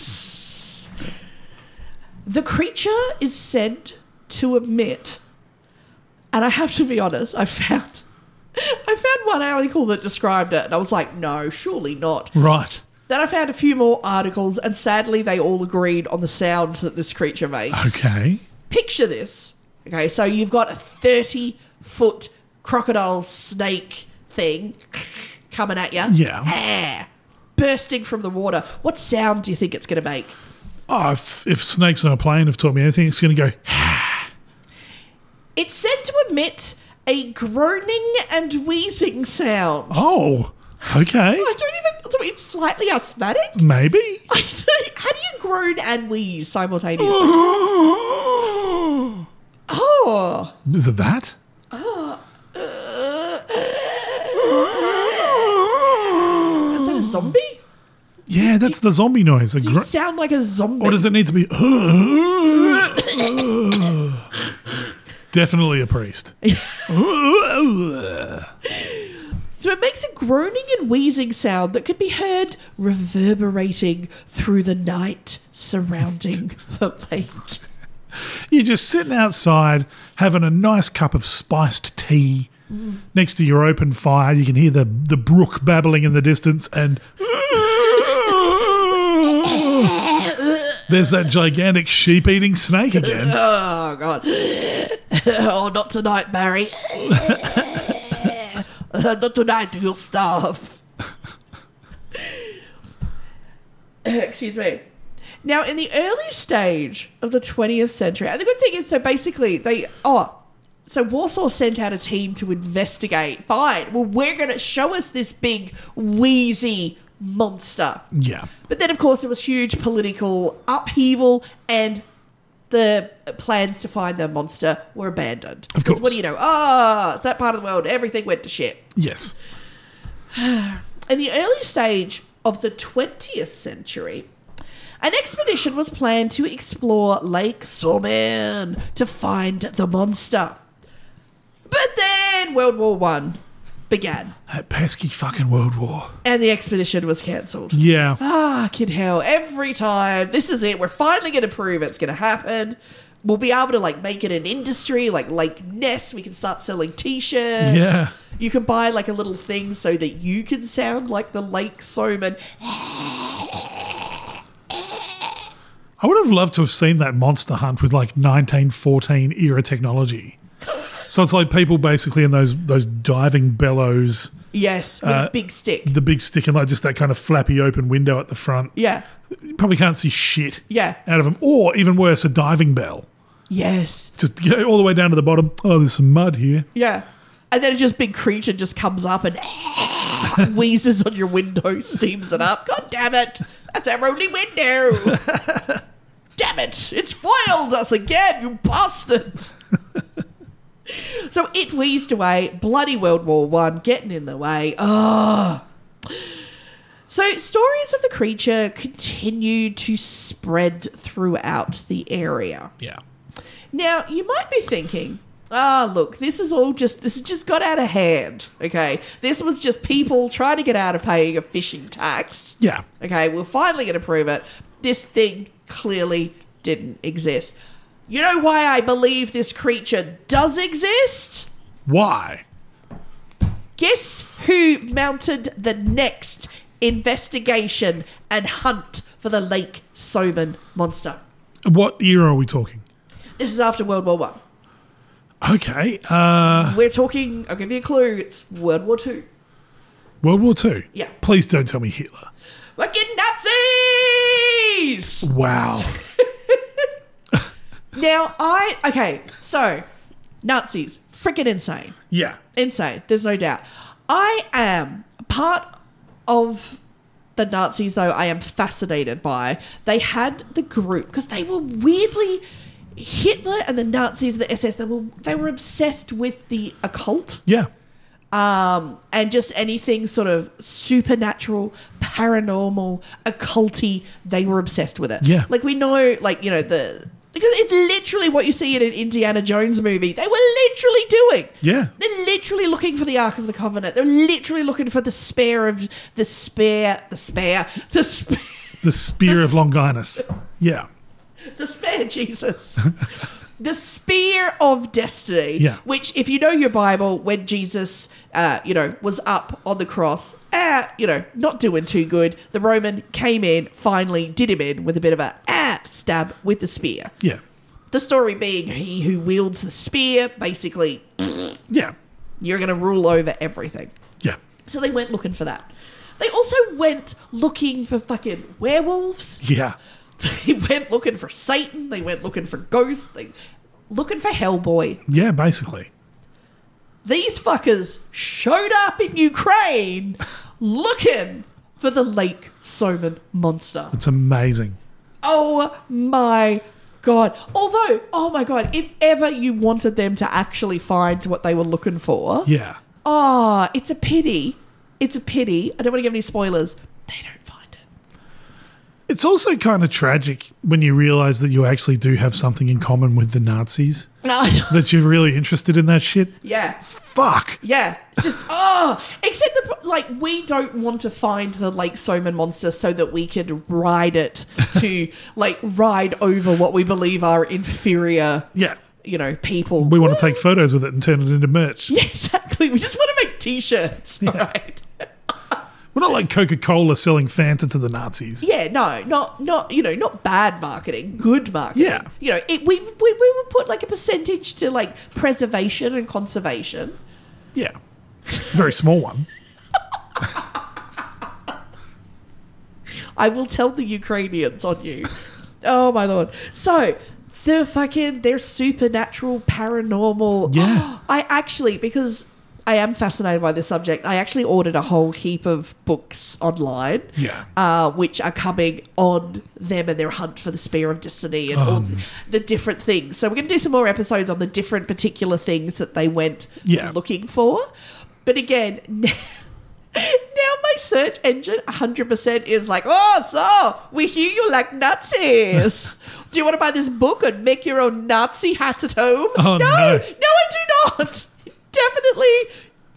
The creature is said to emit, and I have to be honest, I found I found one article that described it, and I was like, no, surely not. Right. Then I found a few more articles, and sadly they all agreed on the sound that this creature makes. Okay. Picture this. Okay, so you've got a thirty-foot crocodile snake thing coming at you. Yeah. Ah, bursting from the water. What sound do you think it's going to make? Oh, if, if snakes on a plane have taught me anything, it's going to go, It's said to emit a groaning and wheezing sound. oh, okay. I don't even... So it's slightly asthmatic? Maybe. I don't, how do you groan and wheeze simultaneously? Oh. Is it that? Is that a zombie? Yeah, that's the zombie noise. A Do you gro- sound like a zombie? or does it need to be... Definitely a priest. So it makes a groaning and wheezing sound that could be heard reverberating through the night surrounding the lake. You're just sitting outside having a nice cup of spiced tea next to your open fire. You can hear the, the brook babbling in the distance, and there's that gigantic sheep-eating snake again. Oh, God. Oh, not tonight, Barry. Not tonight, you'll starve. Excuse me. Now, in the early stage of the twentieth century, and the good thing is, so basically, they, oh, so Warsaw sent out a team to investigate. Fine, well, we're going to show us this big, wheezy monster. Yeah. But then, of course, there was huge political upheaval, and the plans to find the monster were abandoned. Of Because course. what do you know? Ah, that part of the world, everything went to shit. Yes. In the early stage of the twentieth century, an expedition was planned to explore Lake Sommen to find the monster. But then World War One began, That pesky fucking World War. and the expedition was cancelled. Yeah. Ah, kid hell, every time, this is it, we're finally going to prove it's going to happen. We'll be able to, like, make it an industry, like Lake Ness, we can start selling t-shirts. Yeah. You can buy, like, a little thing so that you can sound like the Lake Sommen. I would have loved to have seen that monster hunt with like nineteen fourteen era technology. So it's like people basically in those those diving bellows, Yes, with Uh, a big stick. the big stick and like just that kind of flappy open window at the front. Yeah, You probably can't see shit yeah, out of them. Or even worse, a diving bell. yes, Just go all the way down to the bottom. Oh, there's some mud here. yeah. And then a just big creature just comes up and wheezes on your window, steams it up. God damn it, that's our only window. Damn it, it's foiled us again, you bastard. So it wheezed away, bloody World War One getting in the way. Oh. So stories of the creature continued to spread throughout the area. Yeah. Now, you might be thinking, ah, look, this is all just, this has just got out of hand, okay? This was just people trying to get out of paying a fishing tax. Yeah. Okay, we're finally going to prove it. This thing clearly didn't exist. You know why I believe this creature does exist? Why? Guess who mounted the next investigation and hunt for the Lake Soman monster. What era are we talking? This is after World War One. Okay. Uh, We're talking, I'll give you a clue, it's World War Two. World War Two? Yeah. Please don't tell me Hitler. Fucking Nazis! Wow. Now, I, okay, so, Nazis, freaking insane. Yeah. Insane, there's no doubt. I am part of the Nazis, though, I am fascinated by. They had the group, because they were weirdly, Hitler and the Nazis, the S S, they were, they were obsessed with the occult. Yeah. Um, and just anything sort of supernatural, paranormal, occulty, they were obsessed with it. Yeah. Like we know, like, you know, the... Because it's literally what you see in an Indiana Jones movie. They were literally doing. Yeah. They're literally looking for the Ark of the Covenant. They're literally looking for the spare of... The spare... The spare... The spare... The Spear of Longinus. Yeah. The spare Jesus. The Spear of Destiny. Yeah. Which, if you know your Bible, when Jesus, uh, you know, was up on the cross, uh, you know, not doing too good, the Roman came in, finally did him in with a bit of a ah, stab with the spear. Yeah. The story being he who wields the spear, basically, Yeah. you're going to rule over everything. Yeah. So they went looking for that. They also went looking for fucking werewolves. Yeah. They went looking for Satan. They went looking for ghosts. They looking for Hellboy. Yeah, basically. These fuckers showed up in Ukraine looking for the Lake Soman monster. It's amazing. Oh my God. Although, oh my God, if ever you wanted them to actually find what they were looking for, Yeah. oh, it's a pity. It's a pity. I don't want to give any spoilers. They don't find it. It's also kind of tragic when you realise that you actually do have something in common with the Nazis. No, That you're really interested in that shit. yeah. Fuck. Yeah, just oh, except the like we don't want to find the Lake Soman monster so that we could ride it to like ride over what we believe are inferior, Yeah. you know, people. We want to take photos with it and turn it into merch. Yeah, exactly. We just want to make T-shirts, Yeah. right? We're not like Coca-Cola selling Fanta to the Nazis. Yeah, no, not not you know, not bad marketing, good marketing. Yeah. You know, it, we, we we would put like a percentage to like preservation and conservation. Yeah. Very small one. I will tell the Ukrainians on you. Oh my Lord. So the fucking they're supernatural, paranormal. Yeah. I actually, because I am fascinated by this subject, I actually ordered a whole heap of books online. Yeah. Uh, which are coming on them and their hunt for the Spear of Destiny and all Um. the different things. So we're going to do some more episodes on the different particular things that they went Yeah. looking for. But again, now, now my search engine one hundred percent is like, oh, so we hear you like Nazis. Do you want to buy this book and make your own Nazi hat at home? Oh, no, no. no, I do not. Definitely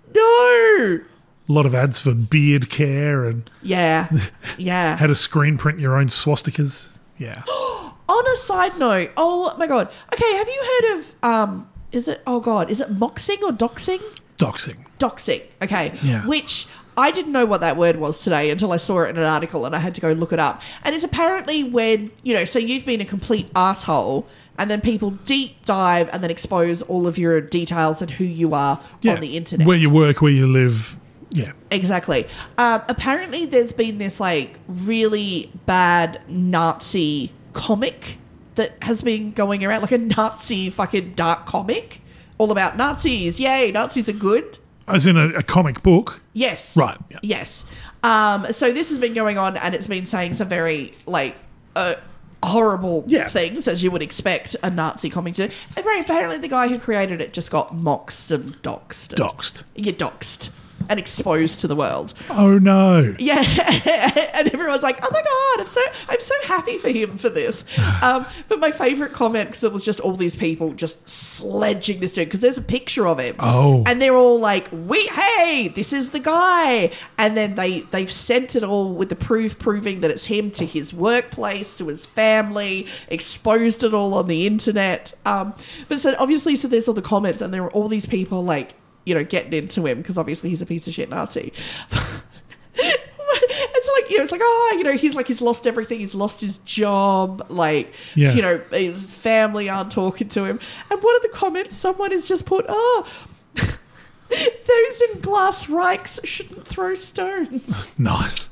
no. A lot of ads for beard care and Yeah, yeah. how to screen print your own swastikas. Yeah. On a side note, oh my God. Okay, have you heard of, um, is it, oh God, is it moxing or doxing? Doxing. Doxing, okay. Yeah. Which I didn't know what that word was today until I saw it in an article and I had to go look it up. And it's apparently when, you know, so you've been a complete asshole and then people deep dive and then expose all of your details and who you are Yeah. on the internet. Where you work, where you live. Yeah. Exactly. Um, apparently, there's been this like really bad Nazi comic that has been going around, like a Nazi fucking dark comic, all about Nazis. Yay, Nazis are good. As in a, a comic book. Yes. Right, yeah. Yes. Um, so this has been going on, and it's been saying some very like uh, horrible Yeah. things, as you would expect a Nazi comic to. And very apparently, the guy who created it just got moxed and doxed. and- Doxed. Yeah, doxed. And exposed to the world. Oh, no. Yeah, and everyone's like, "Oh my God, I'm so I'm so happy for him for this." Um, but my favorite comment, because it was just all these people just sledging this dude, because there's a picture of him, Oh. and they're all like, "We hey, this is the guy," and then they they've sent it all with the proof proving that it's him to his workplace, to his family, exposed it all on the internet. Um, but so obviously, so there's all the comments, and there are all these people like, you know, getting into him because obviously he's a piece of shit Nazi. And like, you know, it's like, oh, you know, he's like, he's lost everything. He's lost his job. Like, Yeah. you know, his family aren't talking to him. And one of the comments, someone has just put, oh, those in glass rikes shouldn't throw stones. Nice.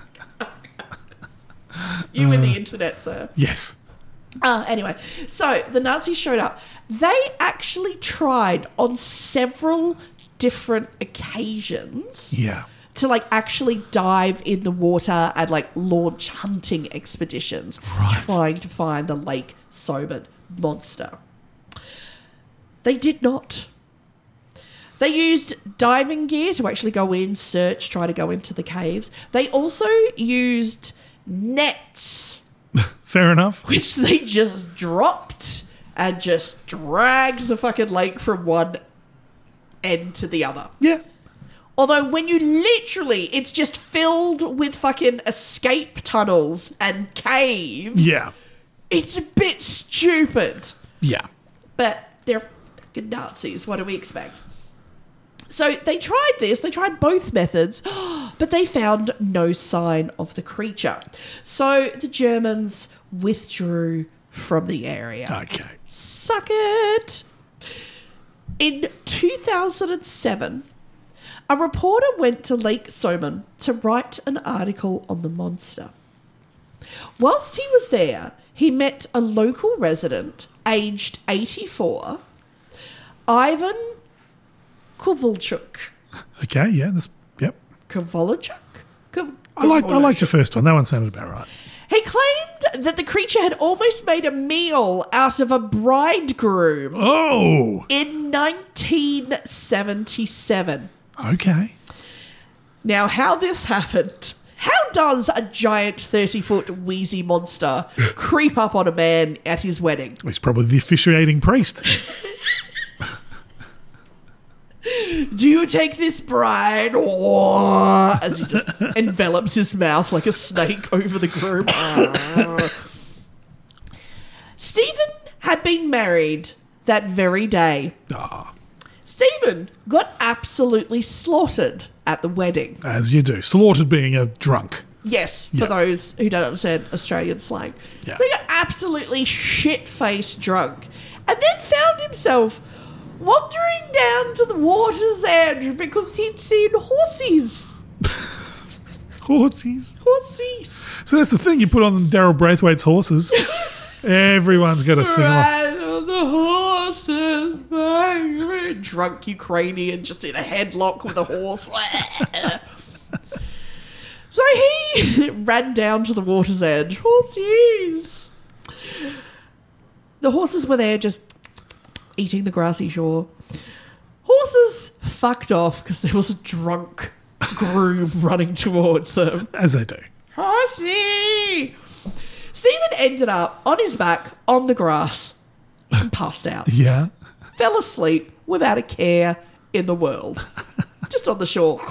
You and the internet, sir. Yes. Uh, anyway, so the Nazis showed up. They actually tried on several different occasions Yeah. to like actually dive in the water and like launch hunting expeditions Right. trying to find the Lake Sobin monster. They did not. They used diving gear to actually go in, search, try to go into the caves. They also used nets, Fair enough. which they just dropped and just dragged the fucking lake from one end to the other. Yeah. Although when you literally, it's just filled with fucking escape tunnels and caves. Yeah. It's a bit stupid. Yeah. But they're fucking Nazis. What do we expect? So they tried this. They tried both methods, but they found no sign of the creature. So the Germans withdrew from the area. Okay. Suck it. In two thousand seven, a reporter went to Lake Sobin to write an article on the monster. Whilst he was there, he met a local resident, aged eighty-four, Ivan Kovalchuk. Okay. Yeah. That's yep. Kovalchuk? Kov- I like I liked the Kovalchuk. first one. That one sounded about right. He claimed that the creature had almost made a meal out of a bridegroom Oh. in nineteen seventy-seven. Okay. Now, how this happened? How does a giant thirty-foot wheezy monster creep up on a man at his wedding? He's probably the officiating priest. Do you take this bride? Oh, as he just envelops his mouth like a snake over the groom. Stephen had been married that very day. Ah, Stephen got absolutely slaughtered at the wedding. as you do. Slaughtered being a drunk. Yes, for Yeah. those who don't understand Australian slang. Yeah. So he got absolutely shit-faced drunk and then found himself wandering down to the water's edge because he'd seen horses. Horses. Horses. So that's the thing. You put on Daryl Braithwaite's horses. Everyone's got to sing along. Right on the horses, baby. Drunk Ukrainian just in a headlock with a horse. So he ran down to the water's edge. Horses. The horses were there just eating the grassy shore. Horses fucked off because there was a drunk groom running towards them. As they do. Horsey! Stephen ended up on his back on the grass and passed out. Yeah. Fell asleep without a care in the world. Just on the shore.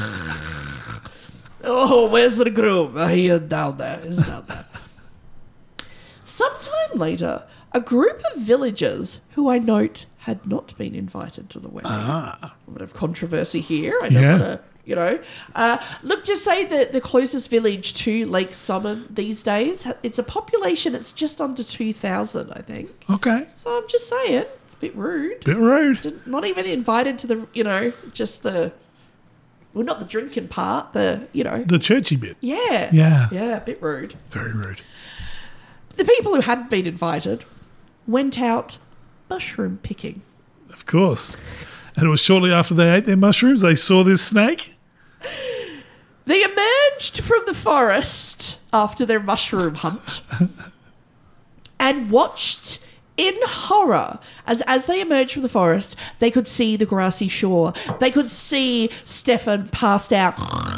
Oh, where's the groom? Oh, he's down there. He's down there. Sometime later, a group of villagers, who I note had not been invited to the wedding. Ah. A bit of controversy here. I don't Yeah. want to, you know. Uh, look, just say that the closest village to Lake Sobin these days, it's a population, it's just under two thousand, I think. Okay. So I'm just saying, it's a bit rude. Bit rude. Didn't- Not even invited to the, you know, just the, well, not the drinking part, the, you know. The churchy bit. Yeah. Yeah. Yeah, a bit rude. Very rude. The people who hadn't been invited went out mushroom picking. Of course. And it was shortly after they ate their mushrooms, they saw this snake. They emerged from the forest after their mushroom hunt and watched in horror as as they emerged from the forest. They could see the grassy shore. They could see Stefan passed out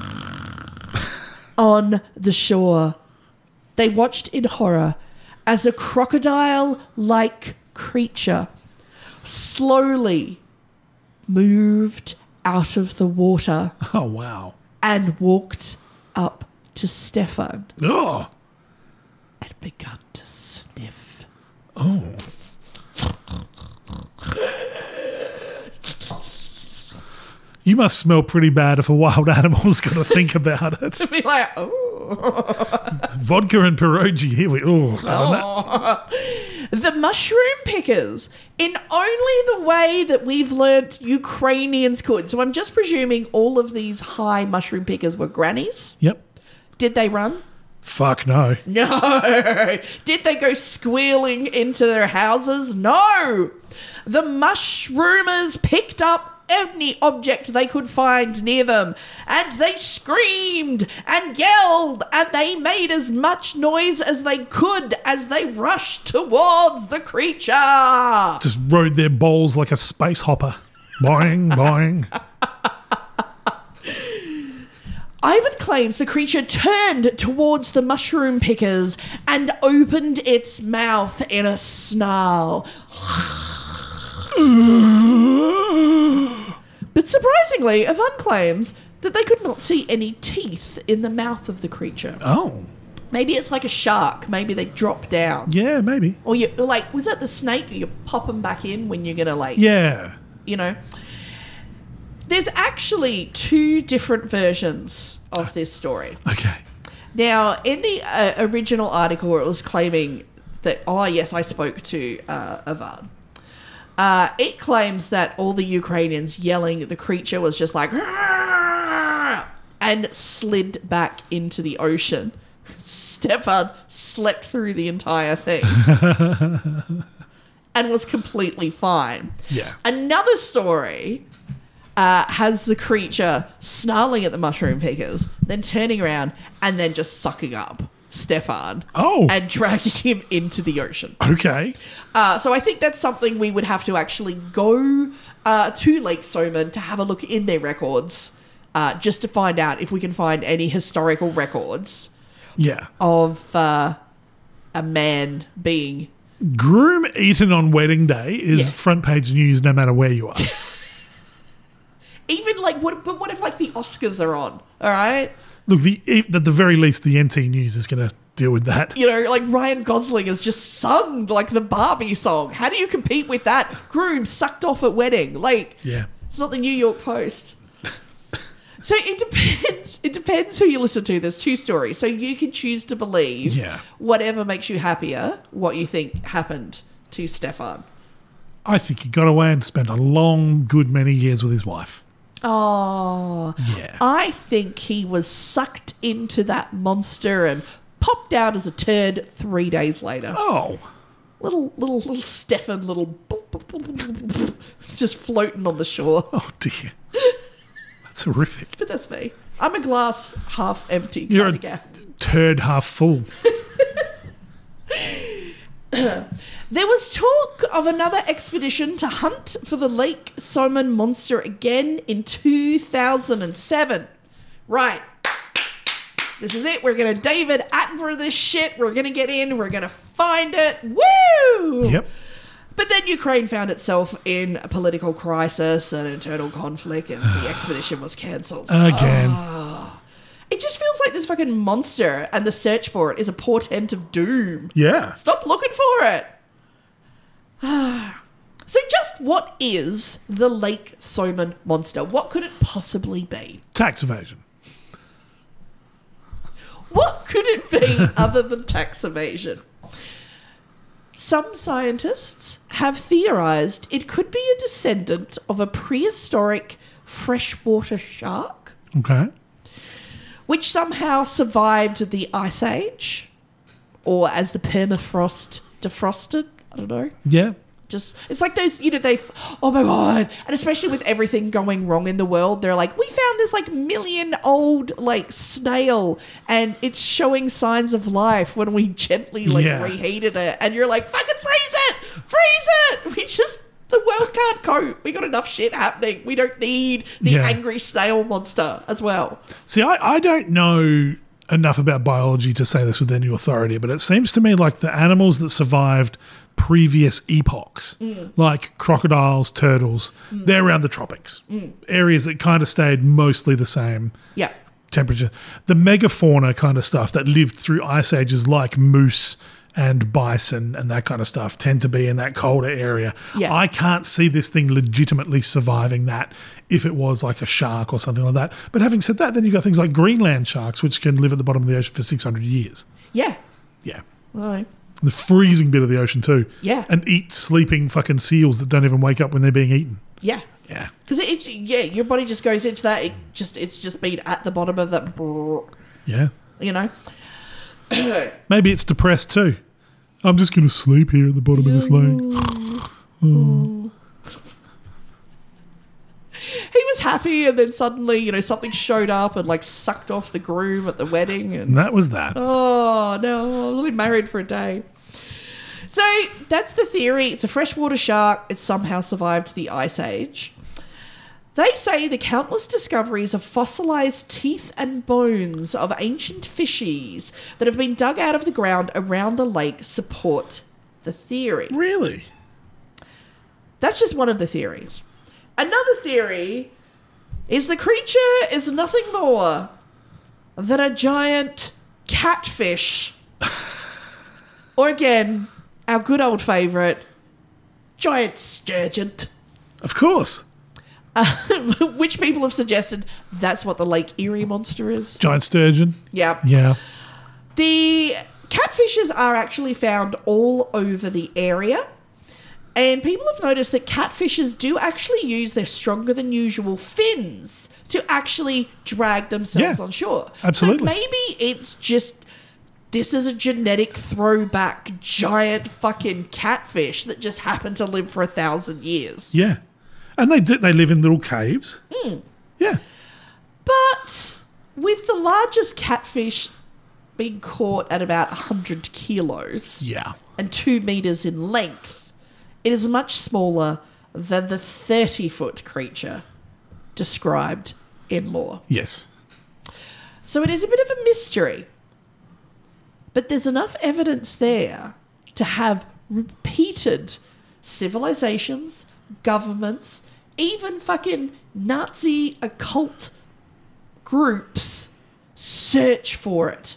on the shore. They watched in horror as a crocodile-like creature slowly moved out of the water Oh, wow. and walked up to Stefan Oh. and begun to sniff. Oh. You must smell pretty bad if a wild animal's got to think about it. To be like, oh. Vodka and pierogi. Here we oh, oh. The mushroom pickers, in only the way that we've learnt Ukrainians could. So I'm just presuming all of these high mushroom pickers were grannies. Yep. Did they run? Fuck no. No. Did they go squealing into their houses? No. The mushroomers picked up any object they could find near them, and they screamed and yelled, and they made as much noise as they could as they rushed towards the creature. Just rode their bowls like a space hopper. Boing, boing. Ivan claims the creature turned towards the mushroom pickers and opened its mouth in a snarl. But surprisingly, Ivan claims that they could not see any teeth in the mouth of the creature. Oh. Maybe it's like a shark. Maybe they drop down. Yeah, maybe. Or you like, was that the snake? You pop them back in when you're going to like... Yeah. You know. There's actually two different versions of this story. Okay. Now, in the uh, original article, it was claiming that, oh, yes, I spoke to uh, Ivan. Uh, it claims that all the Ukrainians yelling at the creature was just like, "Argh!" and slid back into the ocean. Stefan slept through the entire thing and was completely fine. Yeah. Another story uh, has the creature snarling at the mushroom pickers, then turning around and then just sucking up Stefan. Oh. And dragging him into the ocean. Okay. Uh, so I think that's something we would have to actually go uh, to Lake Soman to have a look in their records, uh, just to find out if we can find any historical records Yeah. of uh, a man being... Groom eaten on wedding day is Yeah. front page news no matter where you are. Even like, what? But what if like the Oscars are on, all right? Look, the at the very least, the N T News is going to deal with that. You know, like Ryan Gosling has just sung like the Barbie song. How do you compete with that? Groom sucked off at wedding. Like, Yeah. it's not the New York Post. So it depends. It depends who you listen to. There's two stories. So you can choose to believe Yeah. whatever makes you happier, what you think happened to Stefan. I think he got away and spent a long, good many years with his wife. Oh. Yeah. I think he was sucked into that monster and popped out as a turd three days later. Oh. Little, little, little Stefan, little boop, boop, boop, boop, boop, boop, just floating on the shore. Oh, dear. That's horrific. But that's me. I'm a glass half empty You're kind a of guy. turd half full. There was talk of another expedition to hunt for the Lake Soman monster again in two thousand seven. Right. This is it. We're going to David Attenborough this shit. We're going to get in. We're going to find it. Woo! Yep. But then Ukraine found itself in a political crisis and internal conflict, and the expedition was cancelled. Again. Oh. It just feels like this fucking monster, and the search for it is a portent of doom. Yeah. Stop looking for it. So just what is the Lake Soman monster? What could it possibly be? Tax evasion. What could it be other than tax evasion? Some scientists have theorized it could be a descendant of a prehistoric freshwater shark, Okay. which somehow survived the Ice Age, or as the permafrost defrosted. I don't know. Yeah. Just, it's like those, you know, they, oh my God. And especially with everything going wrong in the world, they're like, we found this like million old like snail and it's showing signs of life when we gently like Yeah. reheated it. And you're like, fucking freeze it, freeze it. We just, the world can't cope. We got enough shit happening. We don't need the Yeah. angry snail monster as well. See, I, I don't know enough about biology to say this with any authority, but it seems to me like the animals that survived previous epochs, Mm. like crocodiles, turtles, they're around the tropics, Mm. areas that kind of stayed mostly the same Yeah. temperature. The megafauna kind of stuff that lived through ice ages, like moose and bison and that kind of stuff tend to be in that colder area. Yeah. I can't see this thing legitimately surviving that if it was like a shark or something like that. But having said that, then you've got things like Greenland sharks, which can live at the bottom of the ocean for six hundred years. Yeah. Yeah. Right. The freezing bit of the ocean too. Yeah. And eat sleeping fucking seals that don't even wake up when they're being eaten. Yeah. Yeah. Because it's, yeah, your body just goes into that. It just, it's just been at the bottom of that, Yeah. you know? Maybe it's depressed too. I'm just going to sleep here at the bottom of this lake. Oh. He was happy, and then suddenly, you know, something showed up and like sucked off the groom at the wedding. And And that was that. oh no, I was only married for a day. So that's the theory. It's a freshwater shark. It somehow survived the Ice Age. They say the countless discoveries of fossilized teeth and bones of ancient fishies that have been dug out of the ground around the lake support the theory. Really? That's just one of the theories. Another theory is the creature is nothing more than a giant catfish. Or again, our good old favourite, giant sturgeon. Of course. Uh, which people have suggested that's what the Lake Erie monster is. Giant sturgeon. Yeah. Yeah. The catfishes are actually found all over the area. And people have noticed that catfishes do actually use their stronger than usual fins to actually drag themselves Yeah, on shore. absolutely. So maybe it's just, this is a genetic throwback giant fucking catfish that just happened to live for a thousand years. Yeah. And they do, they live in little caves. Hmm. Yeah. But with the largest catfish being caught at about one hundred kilos Yeah. and two metres in length, it is much smaller than the thirty-foot creature described in lore. Yes. So it is a bit of a mystery. But there's enough evidence there to have repeated civilizations, governments, even fucking Nazi occult groups search for it.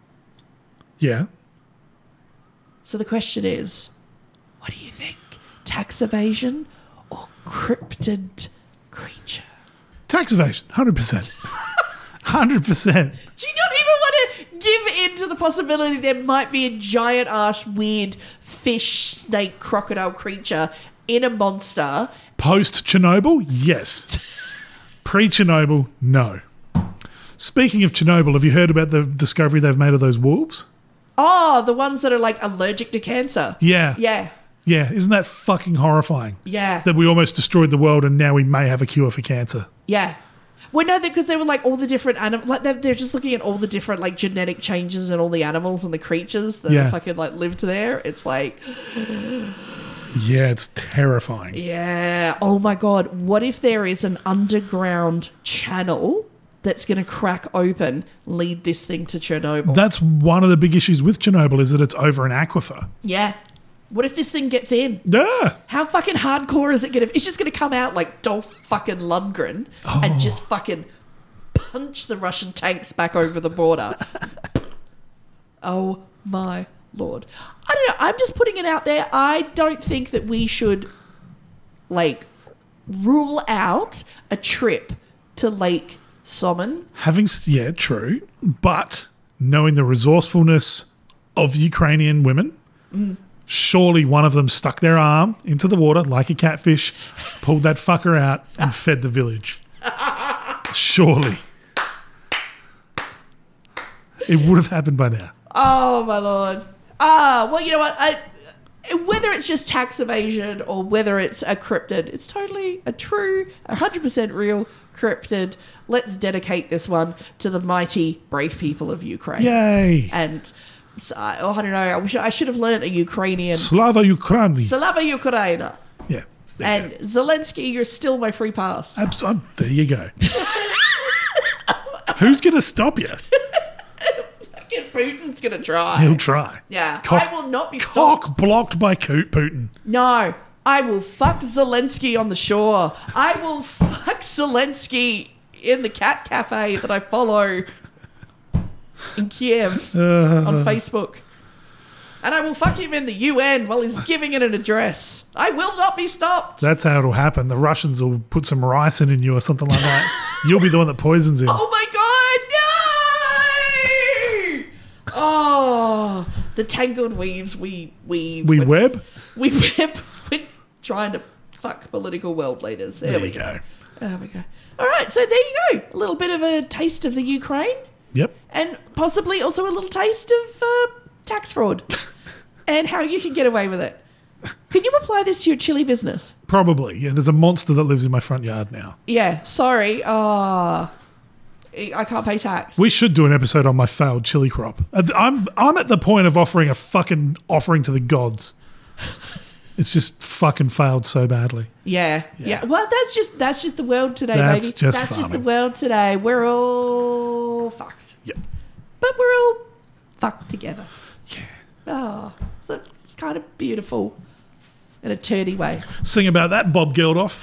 Yeah. So the question is, what do you think? Tax evasion or cryptid creature? Tax evasion, one hundred percent. one hundred percent. Do you not even want to give in to the possibility there might be a giant ass weird fish, snake, crocodile creature in a monster? Post Chernobyl, yes. Pre Chernobyl, no. Speaking of Chernobyl, have you heard about the discovery they've made of those wolves? Oh, the ones that are like allergic to cancer. Yeah. Yeah. Yeah. Isn't that fucking horrifying? Yeah. That we almost destroyed the world and now we may have a cure for cancer. Yeah. Well, no, because they were like all the different animals. Like they're, they're just looking at all the different like genetic changes in all the animals and the creatures that Yeah. fucking like lived there. It's like, Yeah, it's terrifying. yeah. Oh my God. What if there is an underground channel that's going to crack open, lead this thing to Chernobyl? That's one of the big issues with Chernobyl is that it's over an aquifer. Yeah. What if this thing gets in? Yeah. How fucking hardcore is it going to? It's just going to come out like Dolph fucking Lundgren and just fucking punch the Russian tanks back over the border. Oh my Lord. I don't know. I'm just putting it out there. I don't think that we should like rule out a trip to Lake Sommen. Having, s- yeah, true. But knowing the resourcefulness of Ukrainian women, Mm. surely one of them stuck their arm into the water like a catfish, pulled that fucker out and fed the village. Surely. It would have happened by now. Oh my Lord. Ah, well, you know what? I, whether it's just tax evasion or whether it's a cryptid, it's totally a true, one hundred percent real cryptid. Let's dedicate this one to the mighty, brave people of Ukraine. Yay. And so, oh, I don't know. I wish I should have learned a Ukrainian. Slava Ukraini. Slava Ukraina. Yeah. there And you go. Zelensky, you're still my free pass. Abs- oh, there you go. Who's going to stop you? Fucking Putin's going to try. He'll try. Yeah. Cock- I will not be stopped. Cock blocked by Coot Putin. No, I will fuck Zelensky on the shore. I will fuck Zelensky in the cat cafe that I follow in Kiev Uh. on Facebook. and I will fuck him in the U N while he's giving it an address. I will not be stopped. That's how it'll happen. The Russians will put some ricin in you or something like that. You'll be the one that poisons him. Oh my god, no! Oh, the tangled weaves we weave. We when- web? We web when trying to fuck political world leaders. There, There we you go. go. There we go. All right, so there you go. A little bit of a taste of the Ukraine. Yep. And possibly also a little taste of uh, tax fraud and how you can get away with it. Can you apply this to your chili business? Probably. Yeah, there's a monster that lives in my front yard now. Yeah, sorry. Oh, I can't pay tax. We should do an episode on my failed chili crop. I'm I'm at the point of offering a fucking offering to the gods. It's just fucking failed so badly. Yeah, yeah. Well, that's just that's just the world today, That's baby. just that's just the farming. world today. We're all fucked. Yep. But we're all fucked together. Yeah. Oh, so it's kind of beautiful in a turdy way. Sing about that, Bob Geldof.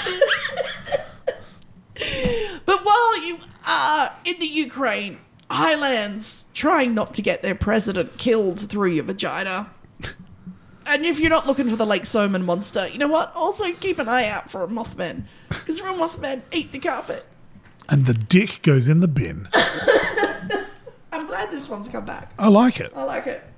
But while you are in the Ukraine highlands trying not to get their president killed through your vagina, and if you're not looking for the Lake Soman monster, you know what? Also keep an eye out for a Mothman, because real Mothman eat the carpet. And the dick goes in the bin. I'm glad this one's come back. I like it. I like it.